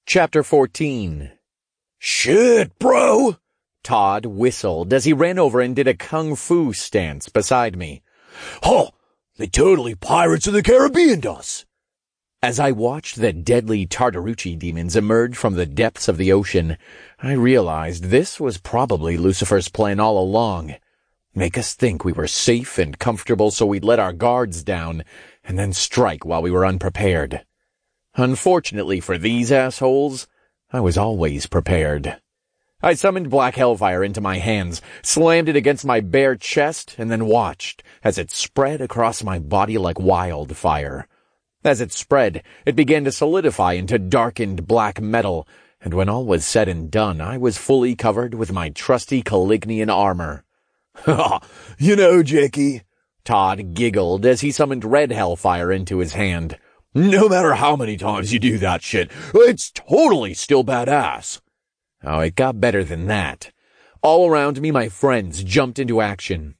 Chapter 14. Shit, bro! Todd whistled as he ran over and did a kung fu stance beside me. Oh, they totally Pirates of the Caribbean us. As I watched the deadly Tartarucci demons emerge from the depths of the ocean, I realized this was probably Lucifer's plan all along. Make us think we were safe and comfortable so we'd let our guards down, and then strike while we were unprepared. Unfortunately for these assholes, I was always prepared. I summoned black hellfire into my hands, slammed it against my bare chest, and then watched as it spread across my body like wildfire. As it spread, it began to solidify into darkened black metal, and when all was said and done, I was fully covered with my trusty Calignian armor. Ha! You know, Jakey, Todd giggled as he summoned red hellfire into his hand. No matter how many times you do that shit, it's totally still badass. Oh, it got better than that. All around me, my friends jumped into action.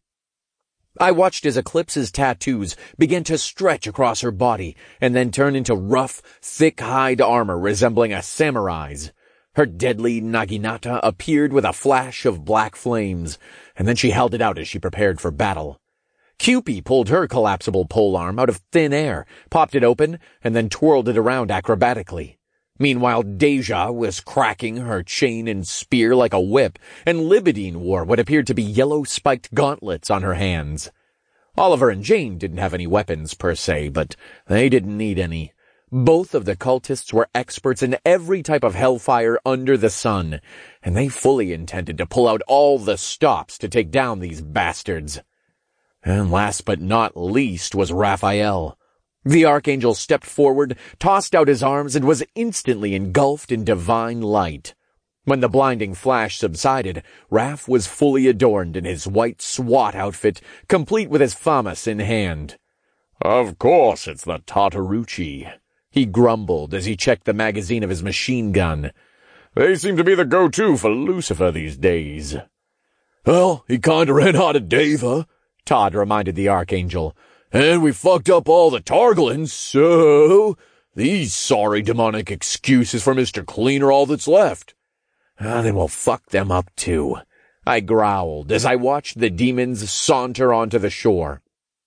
I watched as Eclipse's tattoos began to stretch across her body and then turn into rough, thick hide armor resembling a samurai's. Her deadly naginata appeared with a flash of black flames, and then she held it out as she prepared for battle. Cupid pulled her collapsible polearm out of thin air, popped it open, and then twirled it around acrobatically. Meanwhile, Deja was cracking her chain and spear like a whip, and Libidine wore what appeared to be yellow-spiked gauntlets on her hands. Oliver and Jane didn't have any weapons per se, but they didn't need any. Both of the cultists were experts in every type of hellfire under the sun, and they fully intended to pull out all the stops to take down these bastards. And last but not least was Raphael. The Archangel stepped forward, tossed out his arms, and was instantly engulfed in divine light. When the blinding flash subsided, Raph was fully adorned in his white SWAT outfit, complete with his FAMAS in hand. Of course it's the Tartarucci, he grumbled as he checked the magazine of his machine gun. They seem to be the go-to for Lucifer these days. Well, he kinda ran out of Deva, Todd reminded the Archangel. And we fucked up all the Targlins, so these sorry demonic excuses for Mr. Clean are all that's left. Then we'll fuck them up too, I growled as I watched the demons saunter onto the shore.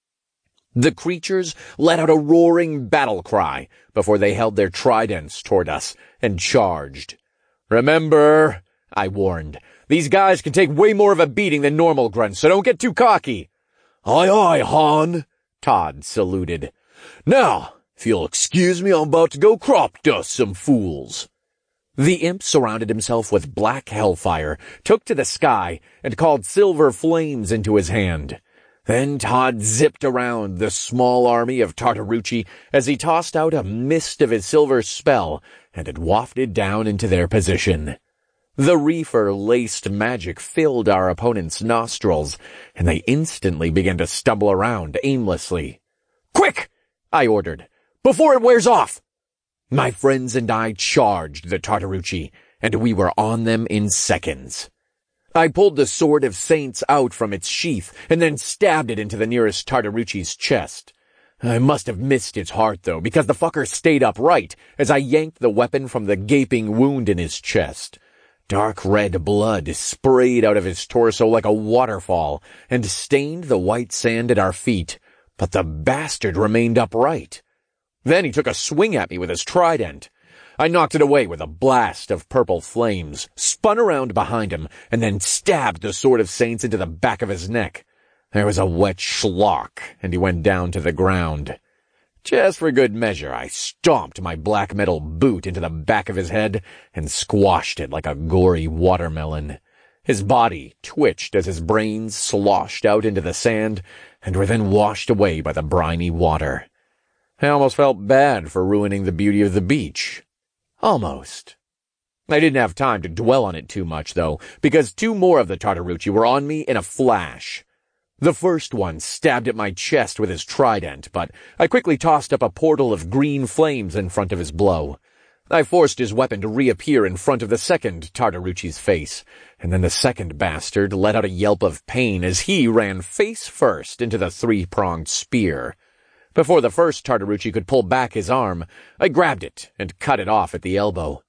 The creatures let out a roaring battle cry before they held their tridents toward us and charged. Remember, I warned, these guys can take way more of a beating than normal grunts, so don't get too cocky. Aye, aye, Han, Todd saluted. Now, if you'll excuse me, I'm about to go crop dust some fools. The imp surrounded himself with black hellfire, took to the sky, and called silver flames into his hand. Then Todd zipped around the small army of Tartarucci as he tossed out a mist of his silver spell, and it wafted down into their position. The reefer-laced magic filled our opponents' nostrils, and they instantly began to stumble around aimlessly. Quick! I ordered. Before it wears off! My friends and I charged the Tartarucci, and we were on them in seconds. I pulled the Sword of Saints out from its sheath, and then stabbed it into the nearest Tartarucci's chest. I must have missed its heart, though, because the fucker stayed upright as I yanked the weapon from the gaping wound in his chest. Dark red blood sprayed out of his torso like a waterfall and stained the white sand at our feet, but the bastard remained upright. Then he took a swing at me with his trident. I knocked it away with a blast of purple flames, spun around behind him, and then stabbed the Sword of Saints into the back of his neck. There was a wet schlock, and he went down to the ground. Just for good measure, I stomped my black metal boot into the back of his head and squashed it like a gory watermelon. His body twitched as his brains sloshed out into the sand and were then washed away by the briny water. I almost felt bad for ruining the beauty of the beach. Almost. I didn't have time to dwell on it too much, though, because two more of the Tartarucci were on me in a flash. The first one stabbed at my chest with his trident, but I quickly tossed up a portal of green flames in front of his blow. I forced his weapon to reappear in front of the second Tartarucci's face, and then the second bastard let out a yelp of pain as he ran face first into the three-pronged spear. Before the first Tartarucci could pull back his arm, I grabbed it and cut it off at the elbow.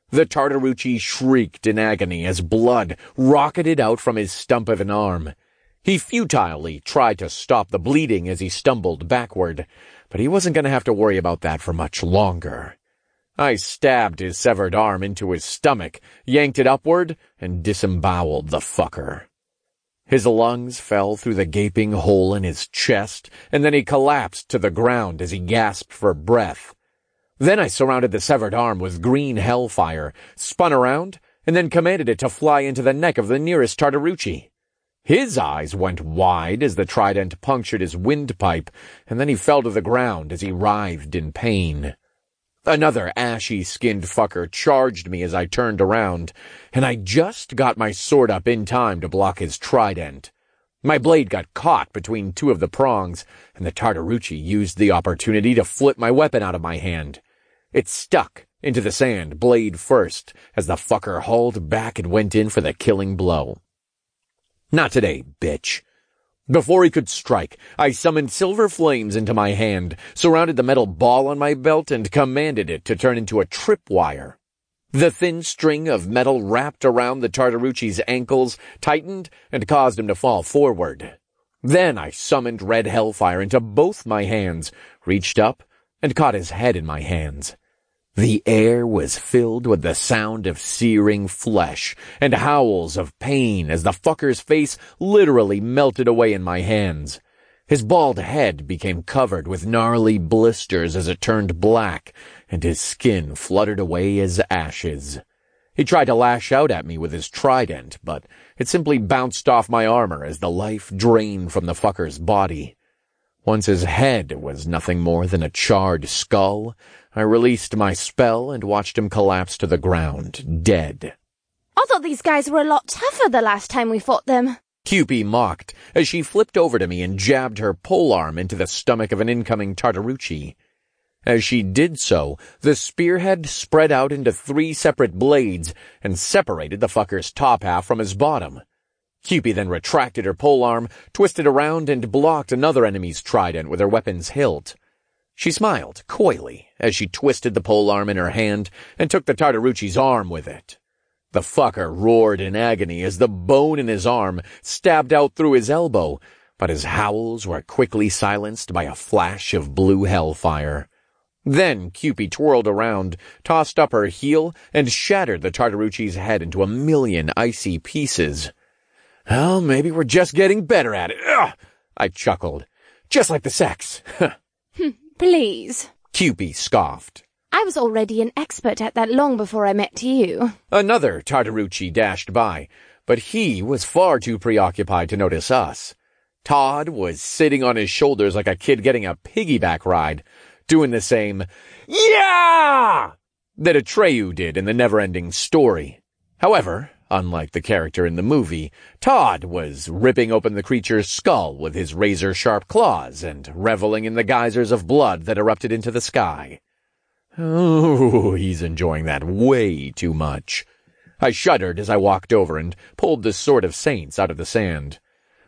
The Tartarucci shrieked in agony as blood rocketed out from his stump of an arm. He futilely tried to stop the bleeding as he stumbled backward, but he wasn't going to have to worry about that for much longer. I stabbed his severed arm into his stomach, yanked it upward, and disemboweled the fucker. His lungs fell through the gaping hole in his chest, and then he collapsed to the ground as he gasped for breath. Then I surrounded the severed arm with green hellfire, spun around, and then commanded it to fly into the neck of the nearest Tartarucci. His eyes went wide as the trident punctured his windpipe, and then he fell to the ground as he writhed in pain. Another ashy-skinned fucker charged me as I turned around, and I just got my sword up in time to block his trident. My blade got caught between two of the prongs, and the Tartarucci used the opportunity to flip my weapon out of my hand. It stuck into the sand, blade first, as the fucker hauled back and went in for the killing blow. Not today, bitch. Before he could strike, I summoned silver flames into my hand, surrounded the metal ball on my belt, and commanded it to turn into a tripwire. The thin string of metal wrapped around the Tartarucci's ankles tightened and caused him to fall forward. Then I summoned red hellfire into both my hands, reached up, and caught his head in my hands. The air was filled with the sound of searing flesh and howls of pain as the fucker's face literally melted away in my hands. His bald head became covered with gnarly blisters as it turned black, and his skin fluttered away as ashes. He tried to lash out at me with his trident, but it simply bounced off my armor as the life drained from the fucker's body. Once his head was nothing more than a charred skull, I released my spell and watched him collapse to the ground, dead. I thought these guys were a lot tougher the last time we fought them. Kewpie mocked as she flipped over to me and jabbed her polearm into the stomach of an incoming Tartarucci. As she did so, the spearhead spread out into 3 separate blades and separated the fucker's top half from his bottom. Kewpie then retracted her polearm, twisted around, and blocked another enemy's trident with her weapon's hilt. She smiled coyly as she twisted the polearm in her hand and took the Tartarucci's arm with it. The fucker roared in agony as the bone in his arm stabbed out through his elbow, but his howls were quickly silenced by a flash of blue hellfire. Then Kewpie twirled around, tossed up her heel, and shattered the Tartarucci's head into a million icy pieces. Well, maybe we're just getting better at it. Ugh! I chuckled. Just like the sex. Please. Kewpie scoffed. I was already an expert at that long before I met you. Another Tartarucci dashed by, but he was far too preoccupied to notice us. Todd was sitting on his shoulders like a kid getting a piggyback ride, doing the same, yeah, that Atreyu did in the Never-Ending Story. However, unlike the character in the movie, Todd was ripping open the creature's skull with his razor-sharp claws and reveling in the geysers of blood that erupted into the sky. Oh, he's enjoying that way too much. I shuddered as I walked over and pulled the Sword of Saints out of the sand.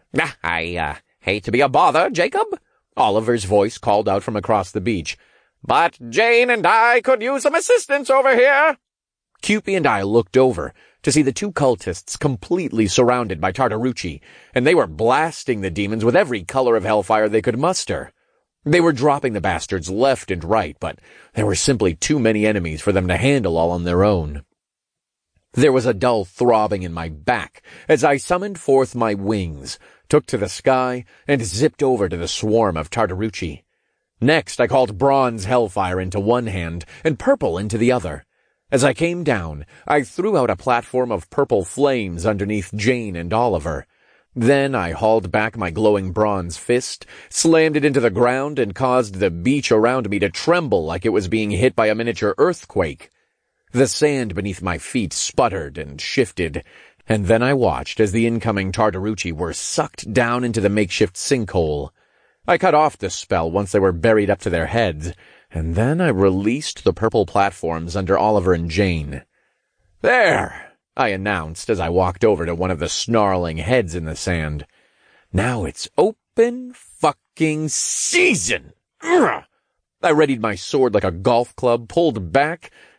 I hate to be a bother, Jacob, Oliver's voice called out from across the beach, but Jane and I could use some assistance over here. Kewpie and I looked over to see the 2 cultists completely surrounded by Tartarucci, and they were blasting the demons with every color of hellfire they could muster. They were dropping the bastards left and right, but there were simply too many enemies for them to handle all on their own. There was a dull throbbing in my back as I summoned forth my wings, took to the sky, and zipped over to the swarm of Tartarucci. Next, I called bronze hellfire into one hand and purple into the other. As I came down, I threw out a platform of purple flames underneath Jane and Oliver. Then I hauled back my glowing bronze fist, slammed it into the ground, and caused the beach around me to tremble like it was being hit by a miniature earthquake. The sand beneath my feet sputtered and shifted, and then I watched as the incoming Tartarucci were sucked down into the makeshift sinkhole. I cut off the spell once they were buried up to their heads, and then I released the purple platforms under Oliver and Jane. There! I announced as I walked over to one of the snarling heads in the sand. Now it's open fucking season! Ugh! I readied my sword like a golf club, pulled back,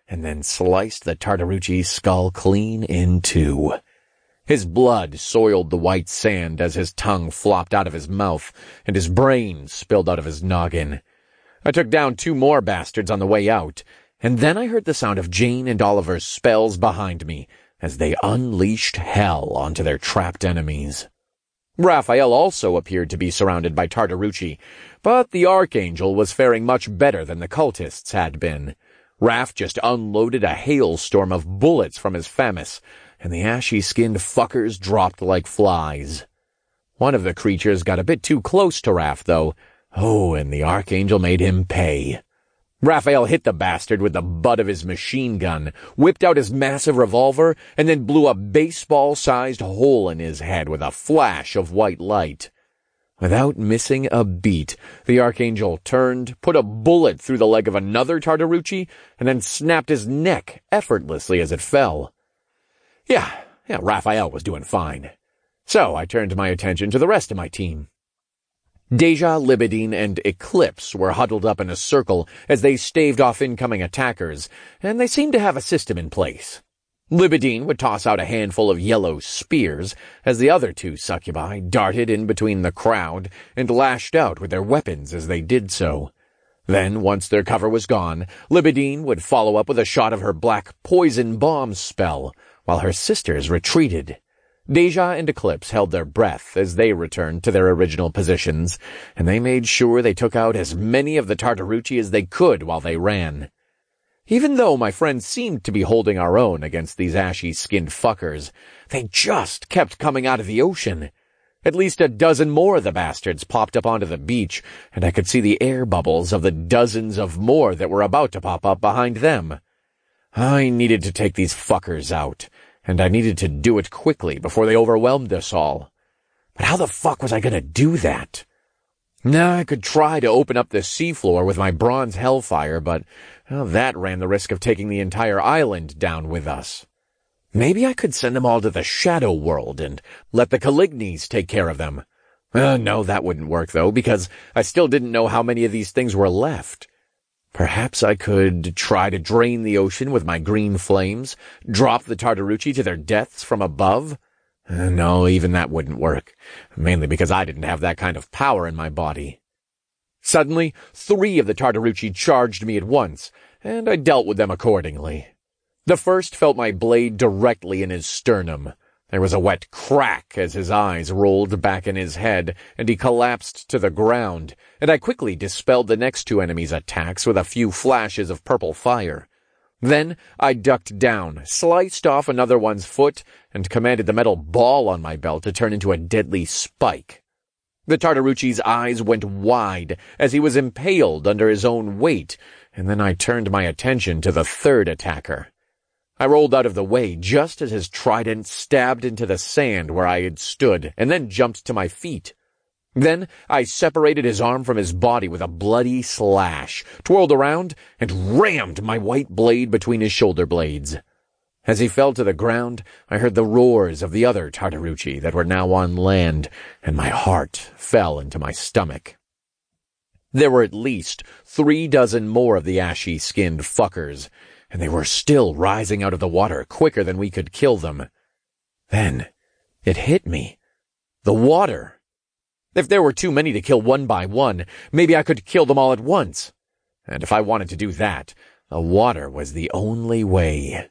and then sliced the Tartarucci's skull clean in two. His blood soiled the white sand as his tongue flopped out of his mouth, and his brain spilled out of his noggin. I took down 2 more bastards on the way out, and then I heard the sound of Jane and Oliver's spells behind me as they unleashed hell onto their trapped enemies. Raphael also appeared to be surrounded by Tartarucci, but the Archangel was faring much better than the cultists had been. Raph just unloaded a hailstorm of bullets from his FAMAS, and the ashy-skinned fuckers dropped like flies. One of the creatures got a bit too close to Raph, though. Oh, and the Archangel made him pay. Raphael hit the bastard with the butt of his machine gun, whipped out his massive revolver, and then blew a baseball-sized hole in his head with a flash of white light. Without missing a beat, the Archangel turned, put a bullet through the leg of another Tartarucci, and then snapped his neck effortlessly as it fell. Yeah, Raphael was doing fine. So I turned my attention to the rest of my team. Deja, Libidine, and Eclipse were huddled up in a circle as they staved off incoming attackers, and they seemed to have a system in place. Libidine would toss out a handful of yellow spears as the other 2 succubi darted in between the crowd and lashed out with their weapons as they did so. Then, once their cover was gone, Libidine would follow up with a shot of her black poison bomb spell, while her sisters retreated. Deja and Eclipse held their breath as they returned to their original positions, and they made sure they took out as many of the Tartarucci as they could while they ran. Even though my friends seemed to be holding our own against these ashy-skinned fuckers, they just kept coming out of the ocean. At least a dozen more of the bastards popped up onto the beach, and I could see the air bubbles of the dozens of more that were about to pop up behind them. I needed to take these fuckers out, and I needed to do it quickly before they overwhelmed us all. But how the fuck was I going to do that? Now, I could try to open up the seafloor with my bronze hellfire, but that ran the risk of taking the entire island down with us. Maybe I could send them all to the Shadow World and let the Calignes take care of them. No, that wouldn't work, though, because I still didn't know how many of these things were left. Perhaps I could try to drain the ocean with my green flames, drop the Tartarucci to their deaths from above. No, even that wouldn't work, mainly because I didn't have that kind of power in my body. Suddenly, 3 of the Tartarucci charged me at once, and I dealt with them accordingly. The first felt my blade directly in his sternum. There was a wet crack as his eyes rolled back in his head, and he collapsed to the ground, and I quickly dispelled the next 2 enemies' attacks with a few flashes of purple fire. Then I ducked down, sliced off another one's foot, and commanded the metal ball on my belt to turn into a deadly spike. The Tartarucci's eyes went wide as he was impaled under his own weight, and then I turned my attention to the 3rd attacker. I rolled out of the way just as his trident stabbed into the sand where I had stood, and then jumped to my feet. Then I separated his arm from his body with a bloody slash, twirled around, and rammed my white blade between his shoulder blades. As he fell to the ground, I heard the roars of the other Tartarucci that were now on land, and my heart fell into my stomach. There were at least 3 dozen more of the ashy-skinned fuckers, and they were still rising out of the water quicker than we could kill them. Then it hit me. The water. If there were too many to kill one by one, maybe I could kill them all at once. And if I wanted to do that, the water was the only way.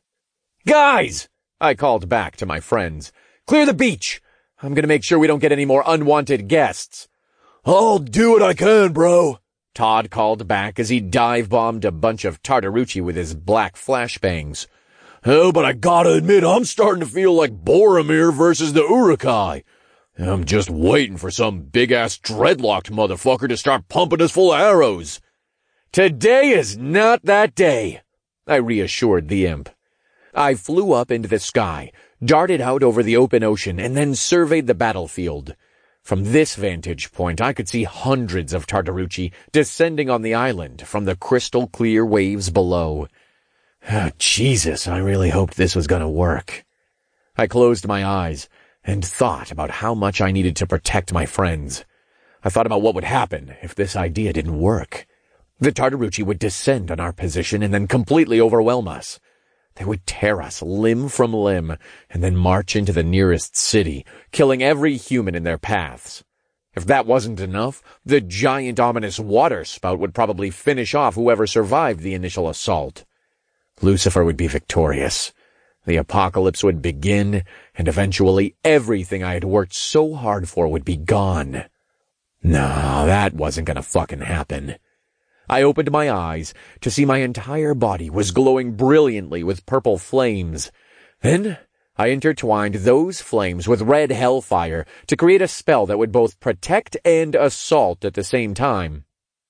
"Guys!" I called back to my friends. "Clear the beach! I'm gonna make sure we don't get any more unwanted guests." "I'll do what I can, bro," Todd called back as he dive-bombed a bunch of Tartarucci with his black flashbangs. "Hell, but I gotta admit, I'm starting to feel like Boromir versus the Uruk-hai. I'm just waiting for some big-ass dreadlocked motherfucker to start pumping us full of arrows." "Today is not that day," I reassured the imp. I flew up into the sky, darted out over the open ocean, and then surveyed the battlefield. From this vantage point, I could see hundreds of Tartarucci descending on the island from the crystal-clear waves below. Oh, Jesus, I really hoped this was going to work. I closed my eyes and thought about how much I needed to protect my friends. I thought about what would happen if this idea didn't work. The Tartarucci would descend on our position and then completely overwhelm us. They would tear us limb from limb and then march into the nearest city, killing every human in their paths. If that wasn't enough, the giant ominous water spout would probably finish off whoever survived the initial assault. Lucifer would be victorious. The apocalypse would begin, and eventually everything I had worked so hard for would be gone. No, that wasn't gonna fucking happen. I opened my eyes to see my entire body was glowing brilliantly with purple flames. Then I intertwined those flames with red hellfire to create a spell that would both protect and assault at the same time.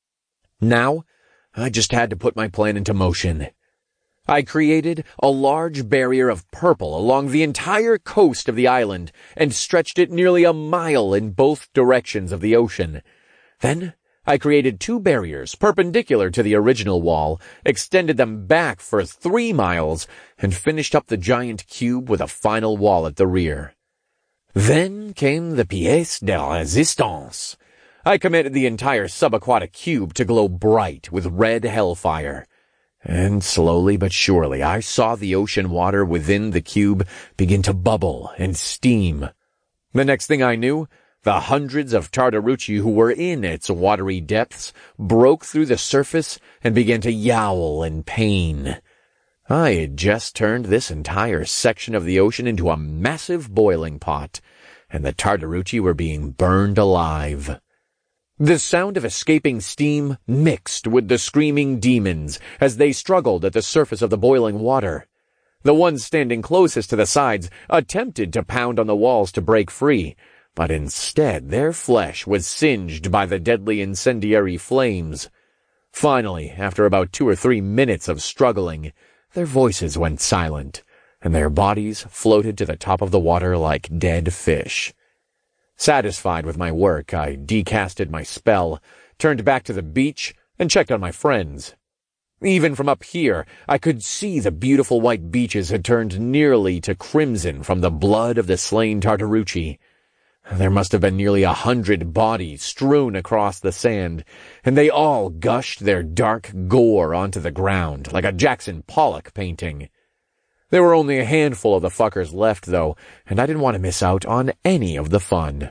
Now, I just had to put my plan into motion. I created a large barrier of purple along the entire coast of the island and stretched it nearly a mile in both directions of the ocean. Then I created 2 barriers perpendicular to the original wall, extended them back for 3 miles, and finished up the giant cube with a final wall at the rear. Then came the pièce de résistance. I commanded the entire subaquatic cube to glow bright with red hellfire. And slowly but surely I saw the ocean water within the cube begin to bubble and steam. The next thing I knew, the hundreds of Tartarucci who were in its watery depths broke through the surface and began to yowl in pain. I had just turned this entire section of the ocean into a massive boiling pot, and the Tartarucci were being burned alive. The sound of escaping steam mixed with the screaming demons as they struggled at the surface of the boiling water. The ones standing closest to the sides attempted to pound on the walls to break free, but instead their flesh was singed by the deadly incendiary flames. Finally, after about 2 or 3 minutes of struggling, their voices went silent, and their bodies floated to the top of the water like dead fish. Satisfied with my work, I decasted my spell, turned back to the beach, and checked on my friends. Even from up here, I could see the beautiful white beaches had turned nearly to crimson from the blood of the slain Tartarucci. There must have been nearly 100 bodies strewn across the sand, and they all gushed their dark gore onto the ground like a Jackson Pollock painting. There were only a handful of the fuckers left, though, and I didn't want to miss out on any of the fun.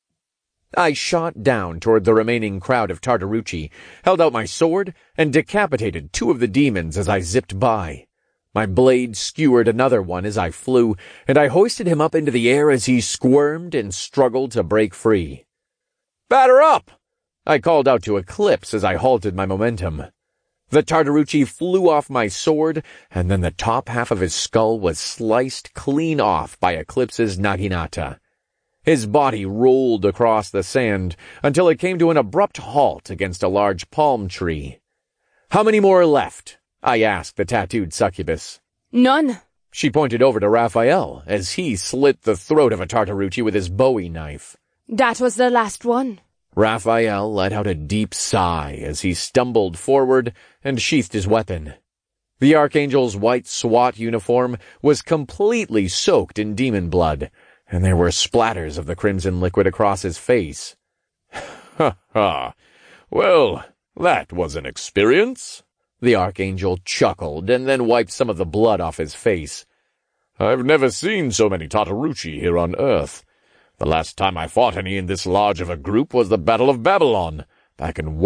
I shot down toward the remaining crowd of Tartarucci, held out my sword, and decapitated 2 of the demons as I zipped by. My blade skewered another one as I flew, and I hoisted him up into the air as he squirmed and struggled to break free. "Batter up!" I called out to Eclipse as I halted my momentum. The Tartarucci flew off my sword, and then the top half of his skull was sliced clean off by Eclipse's naginata. His body rolled across the sand until it came to an abrupt halt against a large palm tree. "How many more are left?" I asked the tattooed succubus. None. She pointed over to Raphael as he slit the throat of a Tartarucci with his Bowie knife. That was the last one. Raphael let out a deep sigh as he stumbled forward and sheathed his weapon. The Archangel's white SWAT uniform was completely soaked in demon blood, and there were splatters of the crimson liquid across his face. "Ha ha! Well, that was an experience," the Archangel chuckled and then wiped some of the blood off his face. "I've never seen so many Tartarucci here on Earth. The last time I fought any in this large of a group was the Battle of Babylon, back in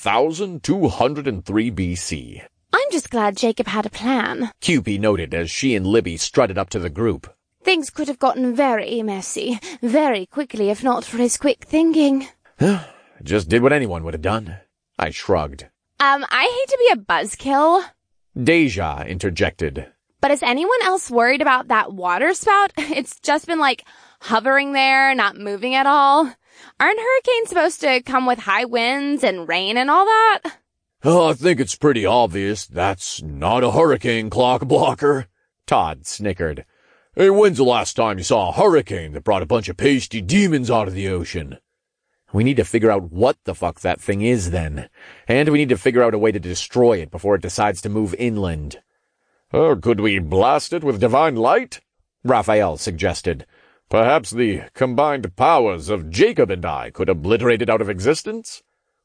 1203 BC. I'm just glad Jacob had a plan. Cupid noted as she and Libby strutted up to the group. Things could have gotten very messy, very quickly if not for his quick thinking. Just did what anyone would have done. I shrugged. I hate to be a buzzkill. Deja interjected. But is anyone else worried about that water spout? It's just been hovering there, not moving at all. Aren't hurricanes supposed to come with high winds and rain and all that? "Oh, I think it's pretty obvious that's not a hurricane clock blocker," Todd snickered. "Hey, when's the last time you saw a hurricane that brought a bunch of pasty demons out of the ocean?" We need to figure out what the fuck that thing is then. And we need to figure out a way to destroy it before it decides to move inland. Could we blast it with divine light?" Raphael suggested. "Perhaps the combined powers of Jacob and I could obliterate it out of existence?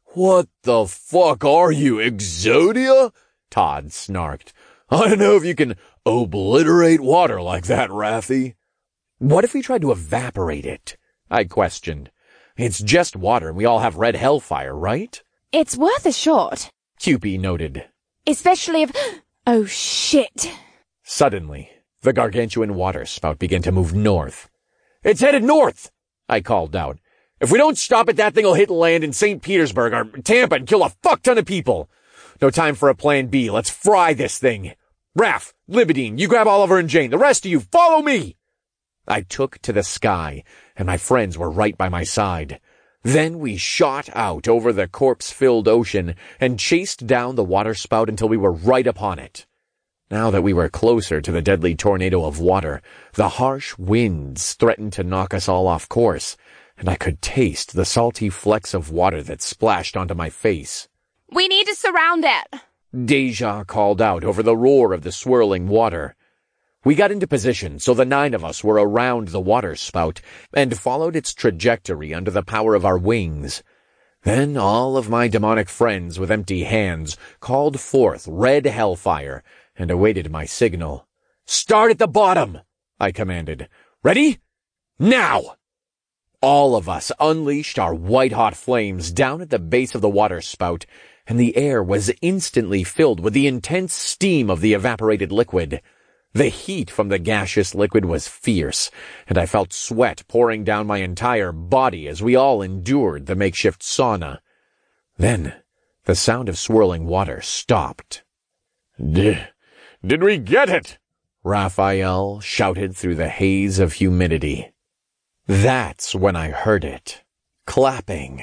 What the fuck are you, Exodia? Todd snarked. I don't know if you can obliterate water like that, Raffi. What if we tried to evaporate it? I questioned. It's just water and we all have red hellfire, right? It's worth a shot. Kewpie noted. Especially if... Oh, shit. Suddenly, the gargantuan water spout began to move north. It's headed north, I called out. If we don't stop it, that thing'll hit land in St. Petersburg or Tampa and kill a fuck ton of people. No time for a plan B. Let's fry this thing. Raph, Libidine, you grab Oliver and Jane. The rest of you, follow me. I took to the sky, and my friends were right by my side. Then we shot out over the corpse-filled ocean and chased down the waterspout until we were right upon it. Now that we were closer to the deadly tornado of water, the harsh winds threatened to knock us all off course, and I could taste the salty flecks of water that splashed onto my face. We need to surround it. Deja called out over the roar of the swirling water. We got into position, so the 9 of us were around the water spout and followed its trajectory under the power of our wings. Then all of my demonic friends with empty hands called forth red hellfire and awaited my signal. Start at the bottom, I commanded. Ready? Now! All of us unleashed our white-hot flames down at the base of the water spout, and the air was instantly filled with the intense steam of the evaporated liquid. The heat from the gaseous liquid was fierce, and I felt sweat pouring down my entire body as we all endured the makeshift sauna. Then, the sound of swirling water stopped. Did we get it? Raphael shouted through the haze of humidity. That's when I heard it. Clapping.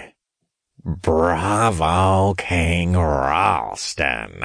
Bravo, King Ralston.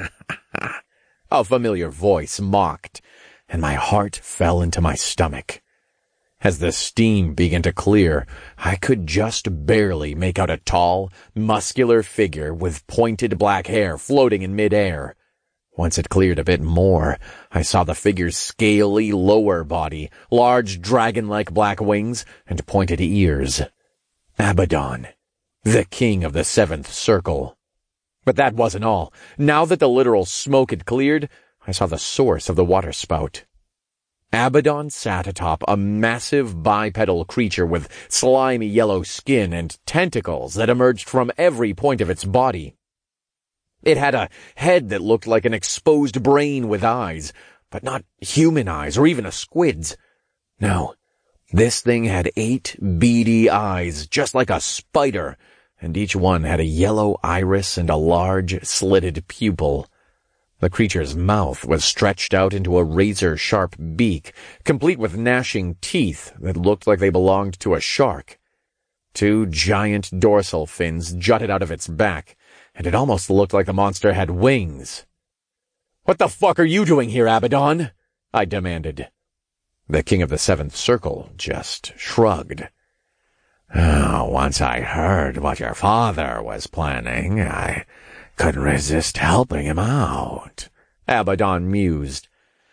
A familiar voice mocked, and my heart fell into my stomach. As the steam began to clear, I could just barely make out a tall, muscular figure with pointed black hair floating in midair. Once it cleared a bit more, I saw the figure's scaly lower body, large dragon-like black wings, and pointed ears. Abaddon, the king of the 7th circle. But that wasn't all. Now that the literal smoke had cleared, I saw the source of the waterspout. Abaddon sat atop a massive bipedal creature with slimy yellow skin and tentacles that emerged from every point of its body. It had a head that looked like an exposed brain with eyes, but not human eyes or even a squid's. No, this thing had 8 beady eyes, just like a spider, and each one had a yellow iris and a large, slitted pupil. The creature's mouth was stretched out into a razor-sharp beak, complete with gnashing teeth that looked like they belonged to a shark. 2 giant dorsal fins jutted out of its back, and it almost looked like the monster had wings. "What the fuck are you doing here, Abaddon?" I demanded. The king of the 7th circle just shrugged. Once I heard what your father was planning, I couldn't resist helping him out, Abaddon mused.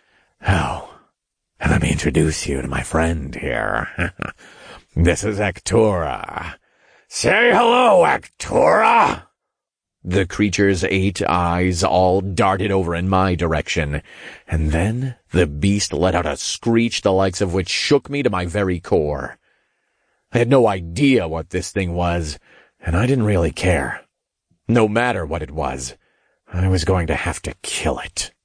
Let me introduce you to my friend here. This is Ektura. Say hello, Ektura! The creature's 8 eyes all darted over in my direction, and then the beast let out a screech the likes of which shook me to my very core. I had no idea what this thing was, and I didn't really care. No matter what it was, I was going to have to kill it.